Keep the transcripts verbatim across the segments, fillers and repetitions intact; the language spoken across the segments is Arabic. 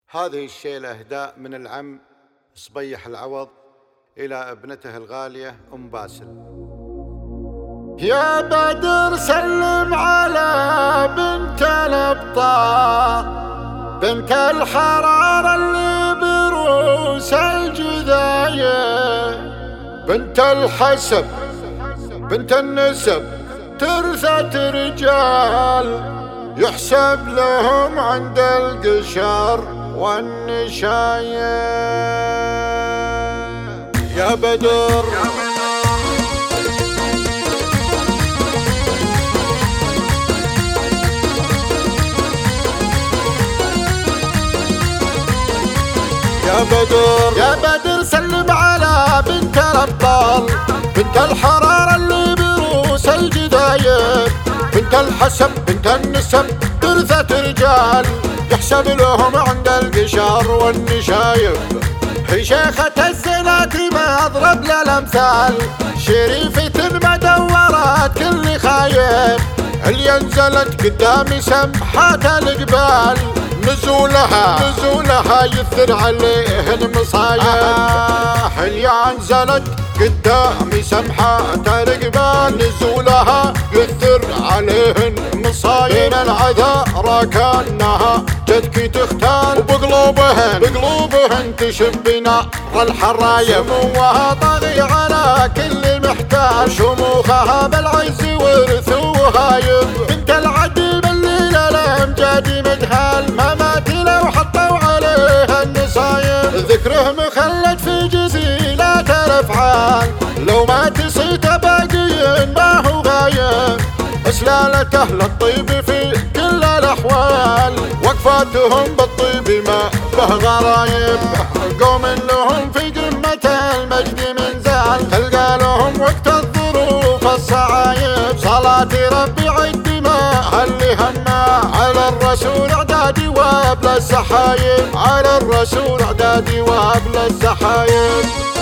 هذه الشيلة إهداء من العم صبيح العوض إلى ابنته الغالية أم باسل. يا بدر سلم على بنت الأبطال، بنت الحرارة اللي بروس الجذاية، بنت الحسب بنت النسب ترثة رجال، يحسب لهم عند القشر والنشاية. يا بدر يا بدر يا بدر سلم على بنت الأبطال، بنت الحرارة اللي بروس الجذاير، بنت الحسب بنت النسب ترثة رجال، يحسب لهم عند القشر والنشايب. هي شيخة الزنات ما أضرب للأمثال، شريفة ما دورت كل خايب، اللي نزلت قدامي سمحات القبال، نزولها نزولها يثر عليه المصايب. اللي نزلت قدامي سمحات القبال، نزولها يثر عليهن مصايب. العذارى كانها جدك تختال، وبقلوبهن بقلوبهن تشب نار الحرايب. سموها طاغي على كل محتال، شموخها بالعز ورث وهايب. بنت العدل بالليل الامجاد مدهال، ممات لو حطوا عليها النصايب. ذكره مخلد في جزيلات الافعال، لو ما تصيت باقي ما هو غايب. اسلالة اهل الطيب في كل الاحوال، وقفاتهم بالطيب ما به غرايب. قوم لهم في قمة المجد من زال، تلقى لهم وقت الظروف الصعايب. صلاة ربي عد ما اللي هما، على الرسول اعدادي وابل السحايب، على الرسول اعدادي وابل السحايب.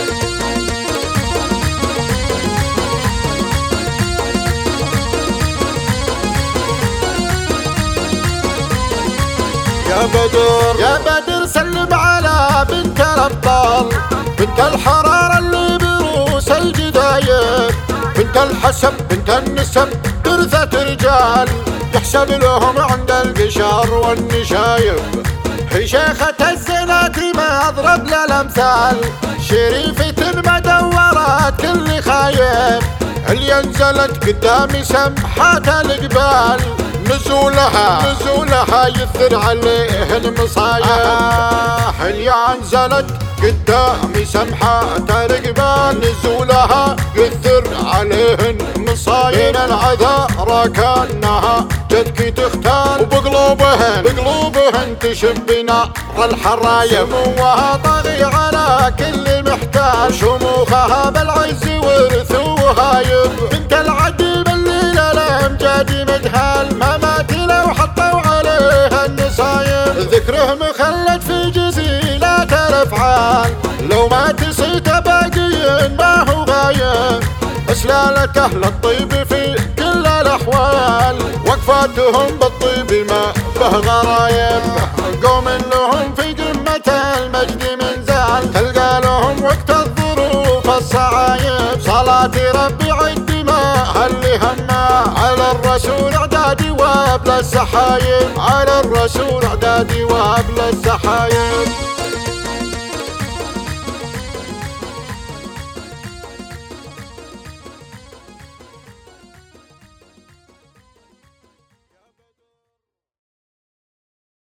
يا بدر يا بدر سلم على بنت الأبطال، بنت الحرارة اللي بروس الجذاير، بنت الحسب بنت النسب ترثة رجال، يحسب لهم عند القشر والنشايب. هي شيخة الزنات ما أضرب للأمثال، شريفة ما دورت كل خايب، اللي نزلت قدامي سمحات القبال، نزولها نزولها يثر عليه المصايب. اللي نزلت قدامي سمحات القبال، نزولها يثر عليهن مصايب. العذارى كانها جدك تختال، وبقلوبهن بقلوبهن تشب نار الحرايب. سموها طاغي على كل محتال، شموخها بالعز ورث وهايب. بنت العدل بالليل الامجاد مدهال، ممات لو حطوا عليها النصايب. ذكره مخلد في جزيلات الافعال، لو ما تصيت باقي ما هو غايب. اسلالة اهل الطيب في كل الاحوال، وقفاتهم بالطيب ما به غرايب. قوم لهم في قمة المجد من زال، تلقى لهم وقت الظروف الصعايب. صلاة ربي عد ما اللي هما، على الرسول اعدادي وابل السحايب، على الرسول اعدادي وابل السحايب.